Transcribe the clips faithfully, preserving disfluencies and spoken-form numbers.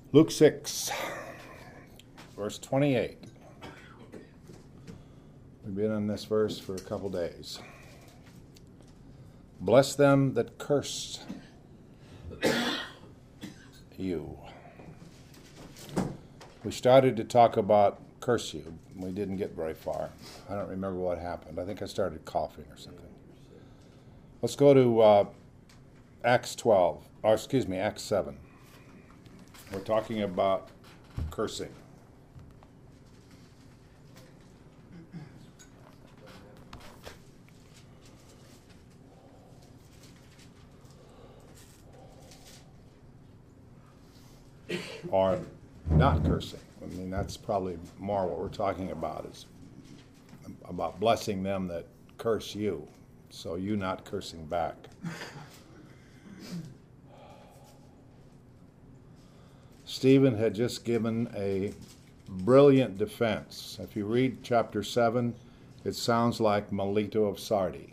Luke six, verse twenty-eight. We've been in this verse for a couple days. Bless them that curse you. We started to talk about curse you. We didn't get very far. I don't remember what happened. I think I started coughing or something. Let's go to uh, Acts twelve, or excuse me, Acts seven. We're talking about cursing. Or not cursing. I mean, that's probably more what we're talking about, is about blessing them that curse you, so you not cursing back. Stephen had just given a brilliant defense. If you read chapter seven, it sounds like Melito of Sardi.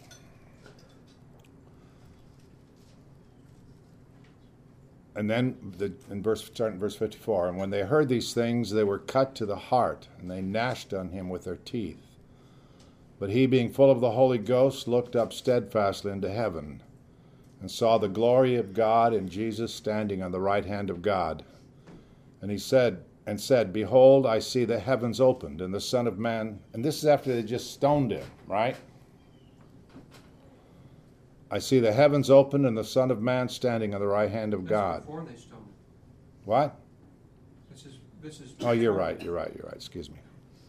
And then the, in verse, starting verse fifty-four, and when they heard these things, they were cut to the heart, and they gnashed on him with their teeth. But he, being full of the Holy Ghost, looked up steadfastly into heaven, and saw the glory of God and Jesus standing on the right hand of God. And he said, and said, Behold, I see the heavens opened, and the Son of Man, and this is after they just stoned him, right? I see the heavens open and the Son of Man standing on the right hand of God. That's before they stoned him. What? This is this is. Oh, you're right. You're right. You're right. Excuse me.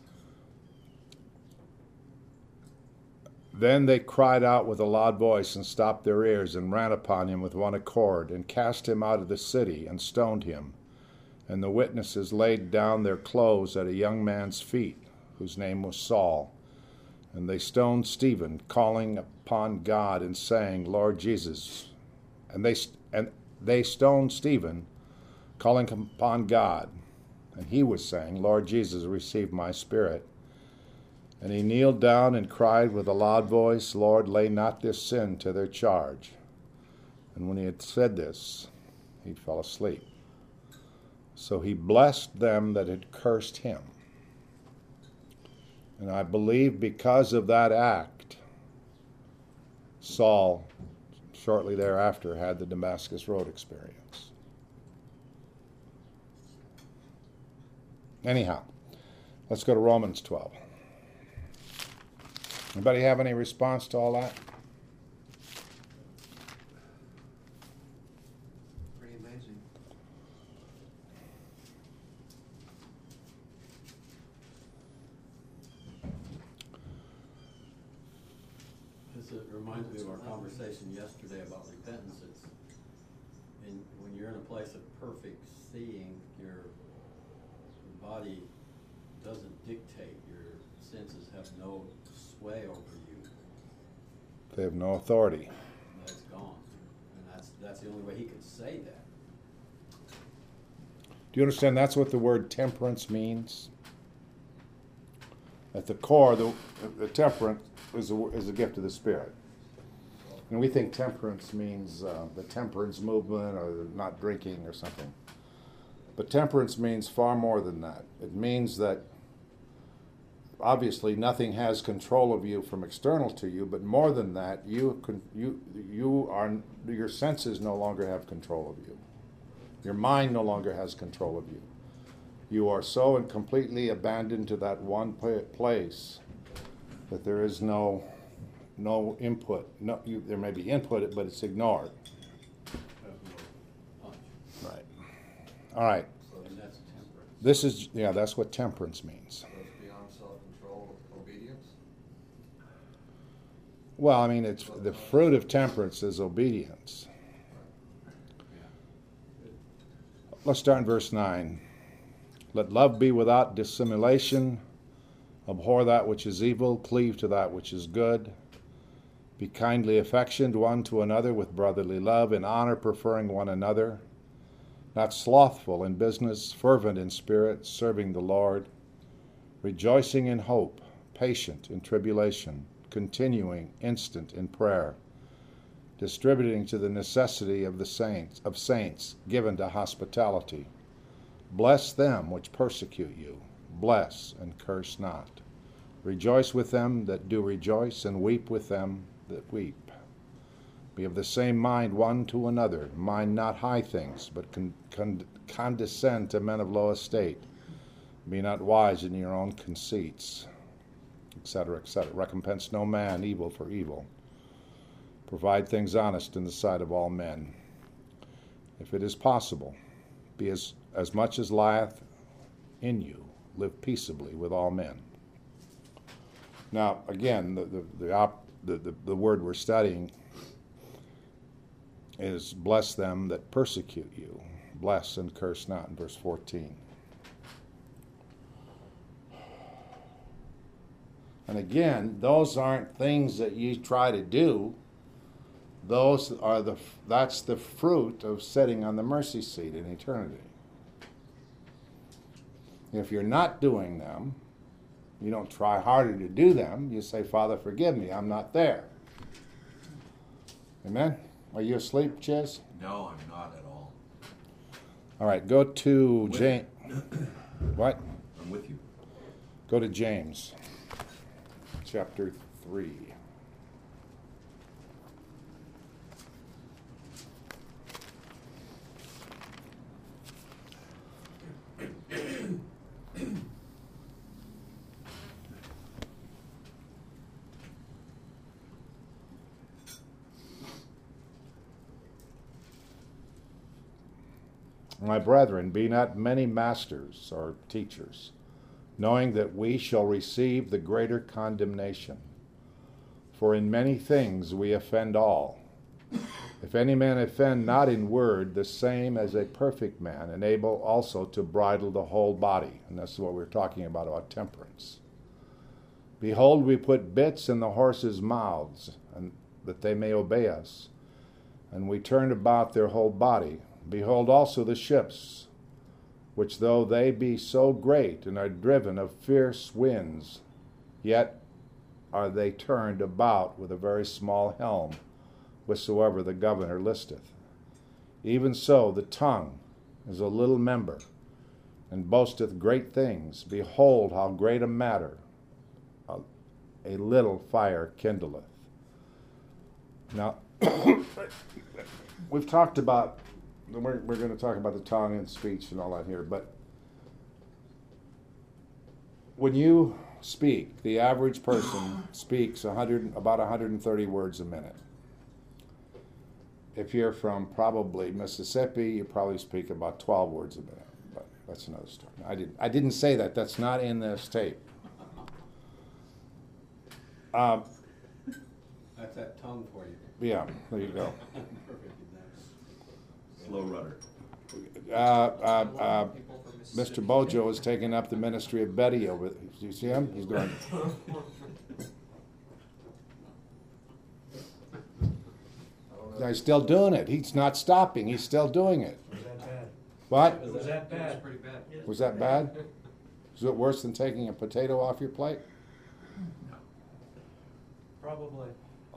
Then they cried out with a loud voice and stopped their ears and ran upon him with one accord and cast him out of the city and stoned him. And the witnesses laid down their clothes at a young man's feet, whose name was Saul. And they stoned Stephen, calling upon God and saying, Lord Jesus. And they and they stoned Stephen, calling upon God. And he was saying, Lord Jesus, receive my spirit. And he kneeled down and cried with a loud voice, Lord, lay not this sin to their charge. And when he had said this, he fell asleep. So he blessed them that had cursed him. And I believe because of that act, Saul, shortly thereafter, had the Damascus Road experience. Anyhow, let's go to Romans twelve. Anybody have any response to all that? Pretty amazing. This it reminds me of our conversation yesterday about repentance. It's in, when you're in a place of perfect seeing, your body doesn't dictate. Your senses have no sway over you. They have no authority. That's gone, and that's that's the only way he could say that. Do you understand that's what the word temperance means? At the core, the, the temperance is a, is a gift of the Spirit. And we think temperance means uh, the temperance movement or not drinking or something. But temperance means far more than that. It means that obviously nothing has control of you from external to you, but more than that, you can, you you are your senses no longer have control of you. Your mind no longer has control of you. You are so and completely abandoned to that one place that there is no no input. No, you, there may be input, but it's ignored. Right. All right. So then that's temperance. This is yeah. That's what temperance means. So it's beyond self-control, obedience? Well, I mean, it's the fruit of temperance is obedience. Let's start in verse nine. Let love be without dissimulation. Abhor that which is evil. Cleave to that which is good. Be kindly affectioned one to another with brotherly love, in honor preferring one another. Not slothful in business, fervent in spirit, serving the Lord. Rejoicing in hope, patient in tribulation, continuing instant in prayer. Distributing to the necessity of the saints, of saints, given to hospitality. Bless them which persecute you. Bless and curse not. Rejoice with them that do rejoice, and weep with them that weep. Be of the same mind one to another. Mind not high things, but con- con- condescend to men of low estate. Be not wise in your own conceits, et cetera, et cetera. Recompense no man evil for evil. Provide things honest in the sight of all men. If it is possible, be as, as much as lieth in you, live peaceably with all men. Now, again, the the the, op, the, the, the word we're studying is bless them that persecute you. Bless and curse not in verse fourteen. And again, those aren't things that you try to do. Those are the that's the fruit of sitting on the mercy seat in eternity. If you're not doing them, you don't try harder to do them. You say, Father, forgive me, I'm not there. Amen? Are you asleep, Chiz? No, I'm not at all. All right, go to With James. What? I'm with you. Go to James, chapter three. My brethren, be not many masters or teachers, knowing that we shall receive the greater condemnation. For in many things we offend all. If any man offend not in word, the same as a perfect man, and able also to bridle the whole body. And that's what we're talking about, about temperance. Behold, we put bits in the horses' mouths, and that they may obey us. And we turn about their whole body. Behold also the ships, which though they be so great and are driven of fierce winds, yet are they turned about with a very small helm, whatsoever the governor listeth. Even so the tongue is a little member, and boasteth great things. Behold how great a matter a, a little fire kindleth. Now, we've talked about We're, we're going to talk about the tongue and speech and all that here, but when you speak, the average person speaks one hundred, about one hundred thirty words a minute. If you're from probably Mississippi, you probably speak about twelve words a minute, but that's another story. I didn't, I didn't say that. That's not in this tape. Um, That's that tongue for you. yeah, there you go. Perfect example. Slow rudder. Uh, uh, uh, Mister Bojo is taking up the ministry of Betty over. Do you see him? He's going. He's still doing it. He's not stopping. He's still doing it. Was that bad? What? Was that That was bad? pretty bad. Was that bad? Is it worse than taking a potato off your plate? Probably.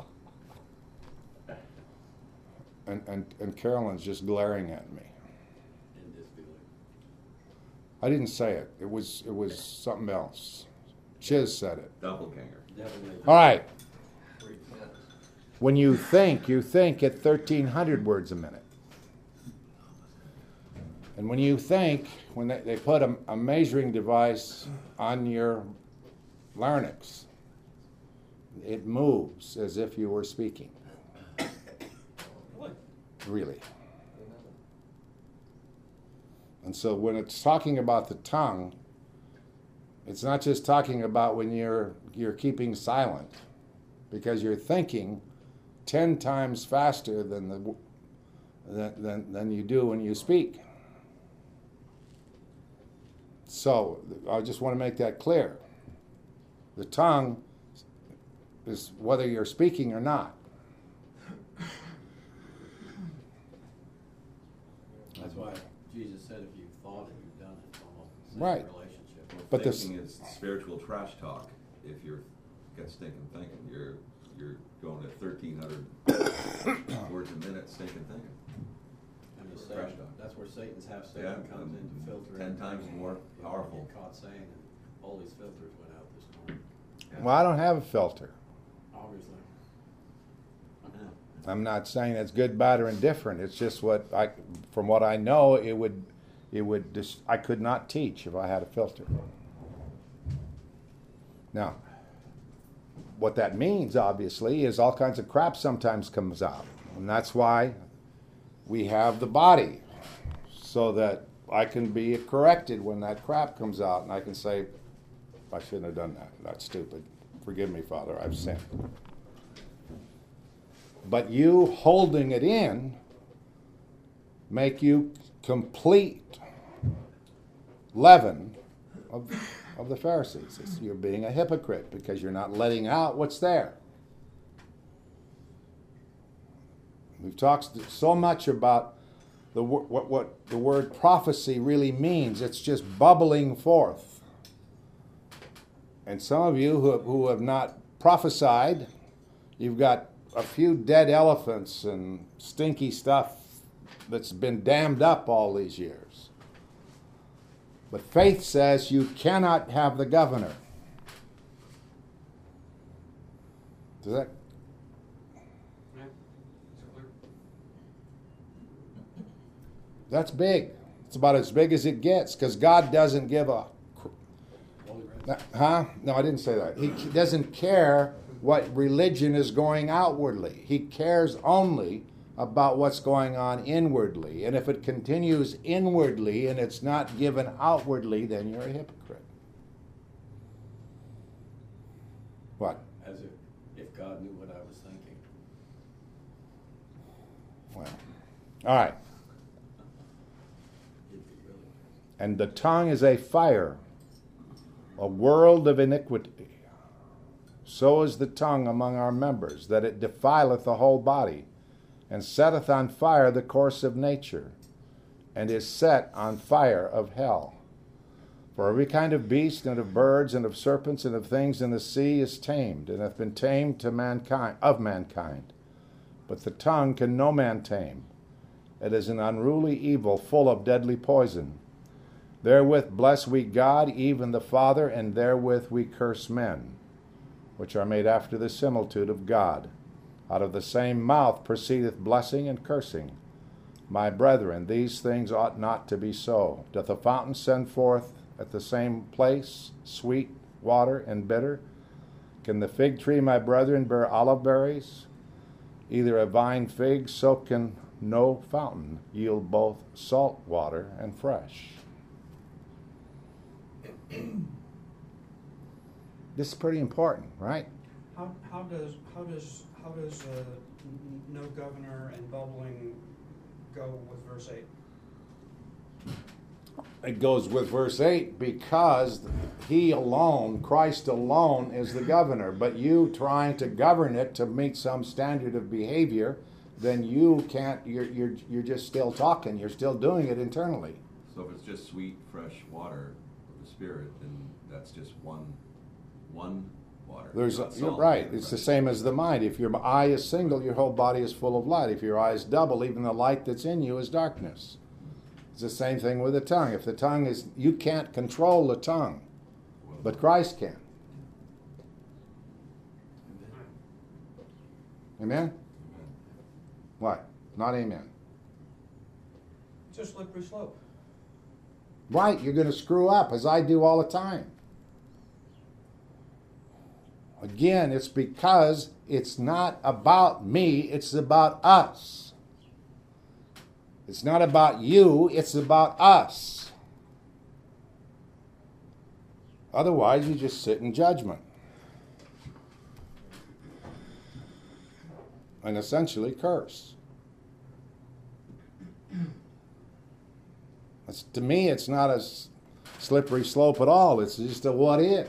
And and, and Carolyn's just glaring at me. In disbelief. I didn't say it. It was it was something else. Chiz said it. Doppelganger. Definitely. All right. Repent. When you think, you think at thirteen hundred words a minute. And when you think, when they, they put a, a measuring device on your larynx, it moves as if you were speaking. Really. And so when it's talking about the tongue, it's not just talking about when you're you're keeping silent, because you're thinking ten times faster than the than than, than you do when you speak. So I just want to make that clear. The tongue is whether you're speaking or not. That's why Jesus said if you've thought it, you've done it. It's almost the same Right. relationship. But this- Thinking is spiritual trash talk. If you're got stinking thinking, you're you're going at thirteen hundred words a minute, stinking thinking. I'm just Trash saying, talk. that's where Satan's half Satan Yeah, comes in to filter. ten everything. times more You know, powerful. Get caught saying, and all these filters went out this morning, Well, I don't have a filter. obviously. I'm not saying it's good, bad, or indifferent. It's just what I, from what I know, it would, it would just, I could not teach if I had a filter. Now, what that means, obviously, is all kinds of crap sometimes comes out, and that's why we have the body, so that I can be corrected when that crap comes out, and I can say, I shouldn't have done that. That's stupid. Forgive me, Father, I've sinned. But you holding it in make you complete leaven of, of the Pharisees. It's, you're being a hypocrite because you're not letting out what's there. We've talked so much about the what, what the word prophecy really means. It's just bubbling forth. And some of you who have, who have not prophesied, you've got a few dead elephants and stinky stuff that's been dammed up all these years. But faith says you cannot have the governor. Does that? Yeah, it's clear. That's big. It's about as big as it gets, because God doesn't give a... Holy Writ. Huh? No, I didn't say that. He doesn't care what religion is going outwardly. He cares only about what's going on inwardly. And if it continues inwardly and it's not given outwardly, then you're a hypocrite. What? As if, if God knew what I was thinking. Well, all right. He'd be really. And the tongue is a fire, a world of iniquity. So is the tongue among our members, that it defileth the whole body, and setteth on fire the course of nature, and is set on fire of hell. For every kind of beast, and of birds, and of serpents, and of things in the sea is tamed, and hath been tamed to mankind of mankind. But the tongue can no man tame. It is an unruly evil, full of deadly poison. Therewith bless we God, even the Father, and therewith we curse men, which are made after the similitude of God. Out of the same mouth proceedeth blessing and cursing. My brethren, these things ought not to be so. Doth a fountain send forth at the same place sweet water and bitter? Can the fig tree, my brethren, bear olive berries? Either a vine fig, so can no fountain yield both salt water and fresh. This is pretty important, right? How, how does, how does, how does, uh, n- no governor and bubbling go with verse eight? It goes with verse eight because he alone, Christ alone, is the governor. But you trying to govern it to meet some standard of behavior, then you can't, you're, you're, you're just still talking. You're still doing it internally. So if it's just sweet, fresh water of the Spirit, then that's just one, one water. There's, not you're salt, right. It's the same as the mind. If your eye is single, your whole body is full of light. If your eye is double, even the light that's in you is darkness. It's the same thing with the tongue. If the tongue is, you can't control the tongue, but Christ can. Amen? What? Not amen. It's a slippery slope. Right, you're going to screw up, as I do all the time. Again, it's because it's not about me, it's about us. It's not about you, it's about us. Otherwise, you just sit in judgment. And essentially curse. It's, to me, it's not a s- slippery slope at all. It's just a what is.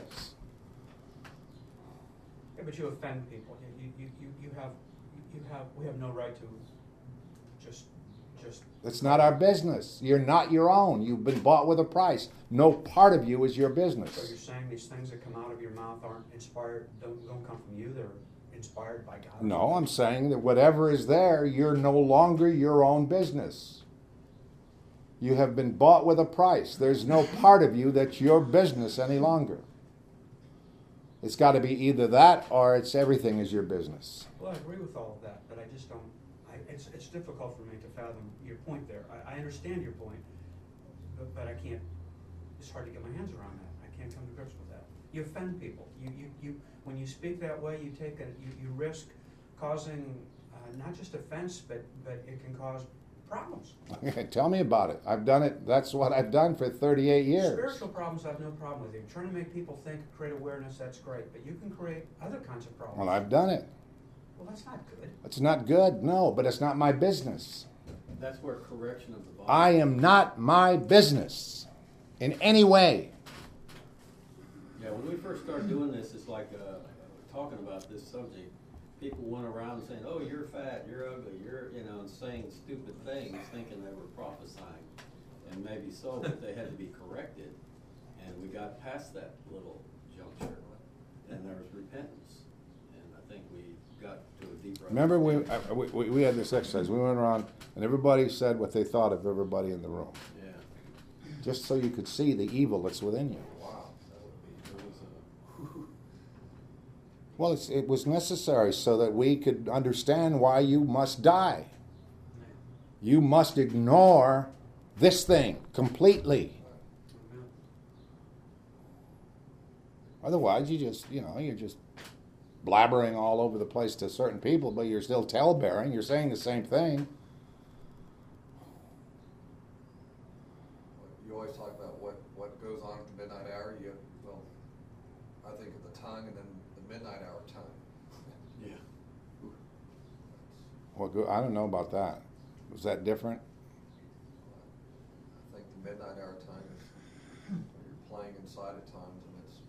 Yeah, but you offend people. You, you, you, you have, you have, we have no right to just, just. It's not our business. You're not your own. You've been bought with a price. No part of you is your So business. you're saying these things that come out of your mouth aren't inspired, don't, don't come from you, they're inspired by God? No, I'm saying that whatever is there, you're no longer your own business. You have been bought with a price. There's no part of you that's your business any longer. It's got to be either that or it's everything is your business. Well, I agree with all of that, but I just don't, I, it's, it's difficult for me to fathom your point there. I, I understand your point, but, but I can't, it's hard to get my hands around that. I can't come to grips with that. You offend people. You, you, you, when you speak that way, you take a, you, you risk causing uh, not just offense, but, but it can cause problems. Tell me about it. I've done it. That's what I've done for thirty-eight years. Spiritual problems, I have no problem with. You trying to make people think, create awareness, that's great. But you can create other kinds of problems. Well, I've done it. Well, that's not good. It's not good, no, but it's not my business. That's where correction of the body. I am not my business in any way. Yeah, when we first started doing this, it's like uh, talking about this subject. People went around saying, "Oh, you're fat, you're ugly, you're," you know, and saying stupid things, thinking they were prophesying, and maybe so, but they had to be corrected. And we got past that little juncture, and there was repentance, and I think we got to a deeper. Remember, we, I, we we had this exercise. We went around, and everybody said what they thought of everybody in the room, Yeah. just so you could see the evil that's within you. Wow. That would be. It was a. Well, it's, it was necessary so that we could understand why you must die. You must ignore this thing completely. Otherwise, you just, you know, you're just blabbering all over the place to certain people, but you're still tale-bearing. You're saying the same thing. You always talk about what, what goes on at the midnight hour. You, well, I think of the tongue and then the midnight hour tongue. Yeah. Well, go- I don't know about that. Was that different? I think the midnight hour tongue is when you're playing inside at times, and it's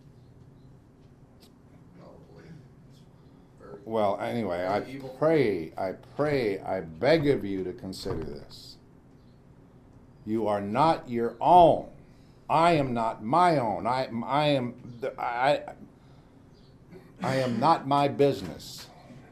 probably it's very Well, anyway, I very evil. pray, I pray, I beg of you to consider this. You are not your own. I am not my own. I, I am, the, I, I am not my business.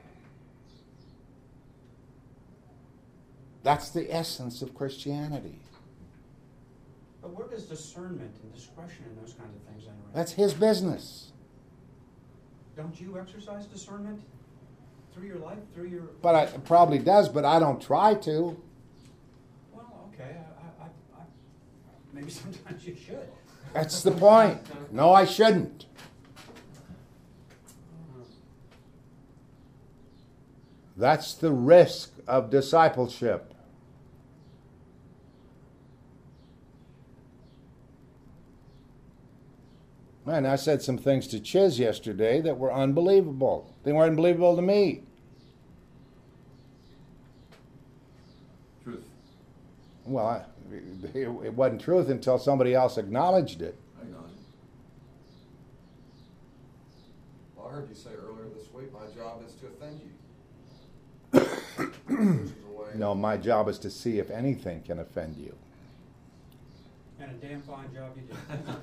That's the essence of Christianity. But where does discernment and discretion and those kinds of things enter in? That's his business. Don't you exercise discernment through your life, through your? But I, it probably does, but I don't try to. Well, okay, I, I, I, maybe sometimes you should. That's the point. No, I shouldn't. That's the risk of discipleship. Man, I said some things to Chiz yesterday that were unbelievable. They weren't unbelievable to me. Truth. Well, I, it, it wasn't truth until somebody else acknowledged it. I acknowledge it. Well, I heard you say earlier this week, my job is to offend you. Which is a way. No, my job is to see if anything can offend you. And a damn fine job you did.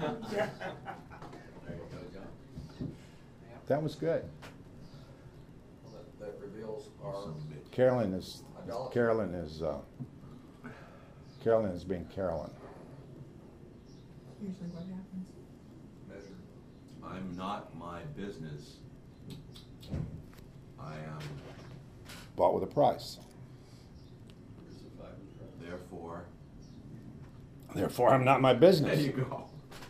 There you go, John. That was good. Well, that, that reveals our Carolyn is idolatry. Carolyn is uh, Carolyn is being Carolyn. Usually what happens. measure. I'm not my business. I am, Bought with a price. Crucified with Christ. therefore. Therefore, I'm not my business. There you go.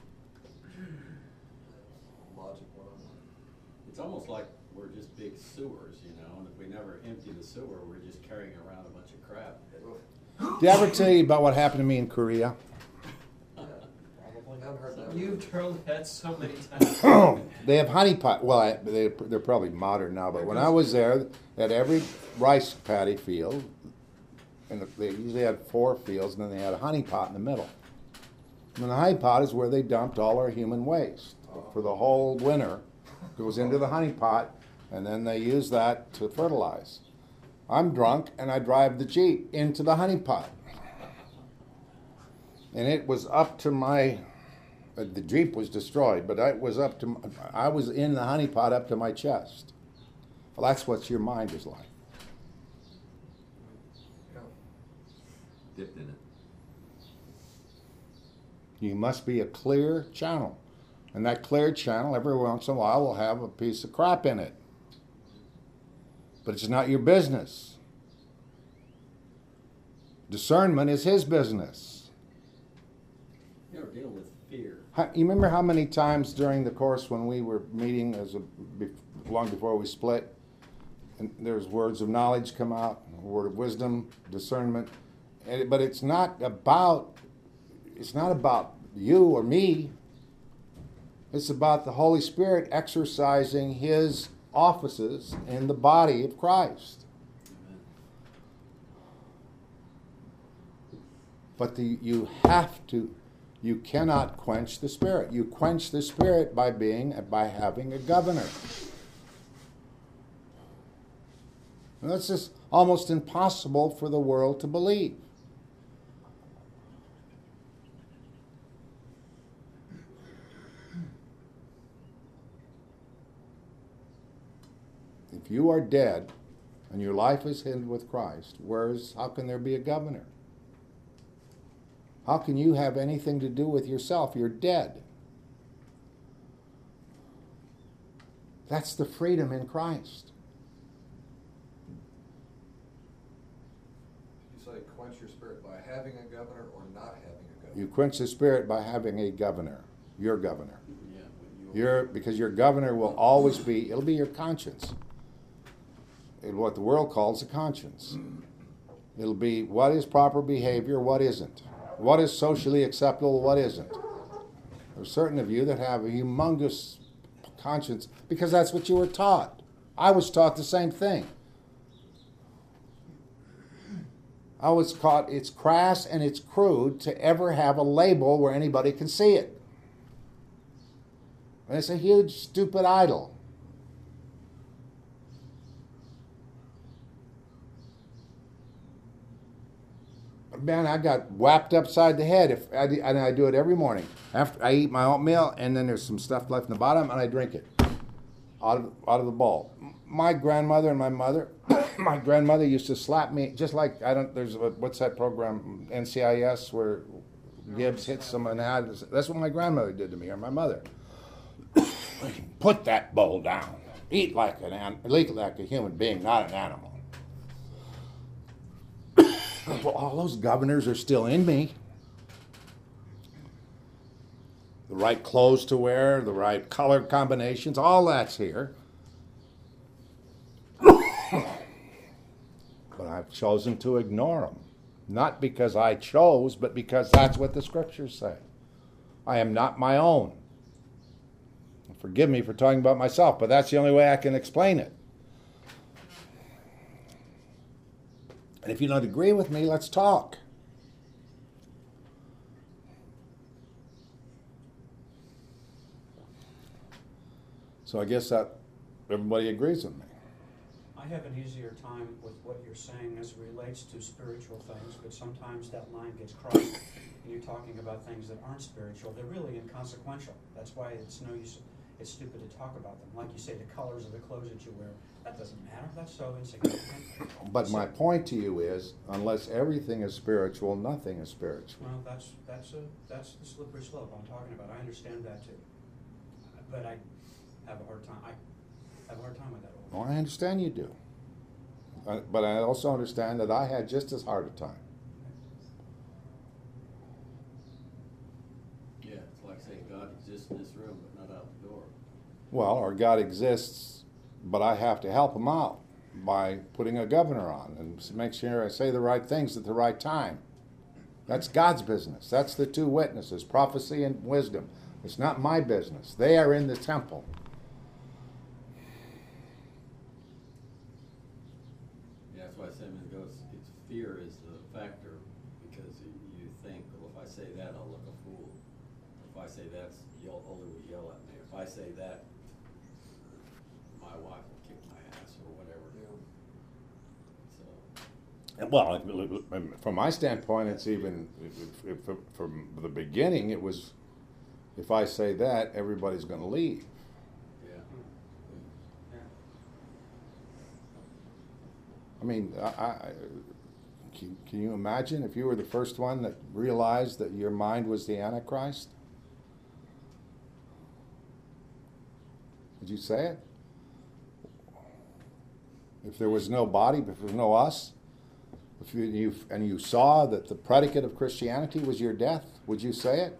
Logic one on one. It's almost like we're just big sewers, you know, and if we never empty the sewer, we're just carrying around a bunch of crap. Did I ever tell you about what happened to me in Korea? Probably. I haven't heard that. You've told that so many times. They have honey pot. Well, I, they, they're probably modern now, but when I was there, at every rice paddy field, and they usually had four fields, and then they had a honey pot in the middle. And the honey pot is where they dumped all our human waste for the whole winter. Goes into the honey pot, and then they use that to fertilize. I'm drunk, and I drive the Jeep into the honey pot. And it was up to my, uh, the Jeep was destroyed, but it was up to, my, I was in the honey pot up to my chest. Well, that's what your mind is like. Yeah. Dipped in it. You must be a clear channel. And that clear channel, every once in a while, will have a piece of crap in it. But it's not your business. Discernment is his business. You're dealing with fear. How, you remember how many times during the course when we were meeting, as a, be, long before we split, and there's words of knowledge come out, a word of wisdom, discernment, and it, but it's not about it's not about you or me. It's about the Holy Spirit exercising His offices in the body of Christ. Amen. But the, you have to, you cannot quench the Spirit. You quench the Spirit by being, by having a governor. And that's just almost impossible for the world to believe. If you are dead and your life is hidden with Christ, where's, how can there be a governor? How can you have anything to do with yourself? You're dead. That's the freedom in Christ. You say quench your spirit by having a governor or not having a governor? You quench the Spirit by having a governor, your governor. Yeah, when you Your, because your governor will always be, it'll be your conscience. It'll what the world calls a conscience. It'll be what is proper behavior, what isn't. What is socially acceptable, what isn't. There's certain of you that have a humongous conscience because that's what you were taught. I was taught the same thing. I was taught it's crass and it's crude to ever have a label where anybody can see it. And it's a huge, stupid idol. Man, I got whapped upside the head. If I, and I do it every morning. After I eat my oatmeal, and then there's some stuff left in the bottom, and I drink it out of out of the bowl. My grandmother and my mother, my grandmother used to slap me just like I don't. There's a, what's that program N C I S where Gibbs hits someone. That's what my grandmother did to me, or my mother. Put that bowl down. Eat like an eat like a human being, not an animal. Well, all those governors are still in me. The right clothes to wear, the right color combinations, all that's here. But I've chosen to ignore them. Not because I chose, but because that's what the scriptures say. I am not my own. Forgive me for talking about myself, but that's the only way I can explain it. And if you don't agree with me, let's talk. So I guess that everybody agrees with me. I have an easier time with what you're saying as it relates to spiritual things, but sometimes that line gets crossed and you're talking about things that aren't spiritual. They're really inconsequential. That's why it's no use, it's stupid to talk about them. Like you say, the colors of the clothes that you wear, that doesn't matter. That's so insignificant. But my So- point to you is, unless everything is spiritual, nothing is spiritual. Well, that's, that's a, that's the slippery slope I'm talking about. I understand that too. But I have a hard time, I have a hard time with that. Well, I understand you do. Uh, But I also understand that I had just as hard a time. Yeah, it's like saying God exists in this room, but not out the door. Well, or God exists, but I have to help him out by putting a governor on and make sure I say the right things at the right time. That's God's business. That's the two witnesses, prophecy and wisdom. It's not my business. They are in the temple. Yeah, that's why Simmons goes, it's fear is the factor, because you, you think, well, if I say that, I'll look a fool. If I say that, you'll only will yell at me. If I say that, my wife will kick my ass or whatever. So, Well, from my standpoint, it's even, if, if, if, from the beginning, it was, if I say that, everybody's going to leave. yeah. Yeah. I mean, I, I, Can, can you imagine if you were the first one that realized that your mind was the Antichrist? Would you say it? If there was no body, if there was no us, if you, you and you saw that the predicate of Christianity was your death, would you say it?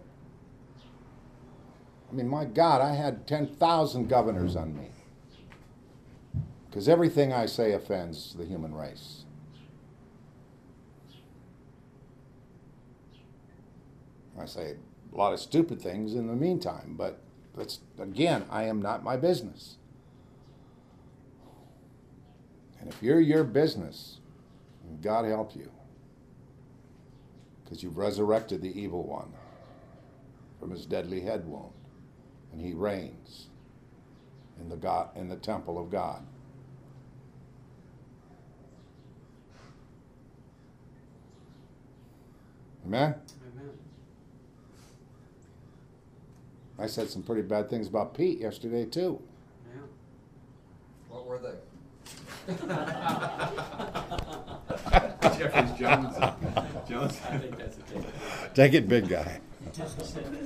I mean, my God, I had ten thousand governors on me. Because everything I say offends the human race. I say a lot of stupid things in the meantime, but that's, again, I am not my business. And if you're your business, God help you. Because you've resurrected the evil one from his deadly head wound. And he reigns in the God in the temple of God. Amen? Amen. I said some pretty bad things about Pete yesterday, too. Yeah. What were they? Jeffries Jones. Jones. I think that's a take. Take it, big guy. Just said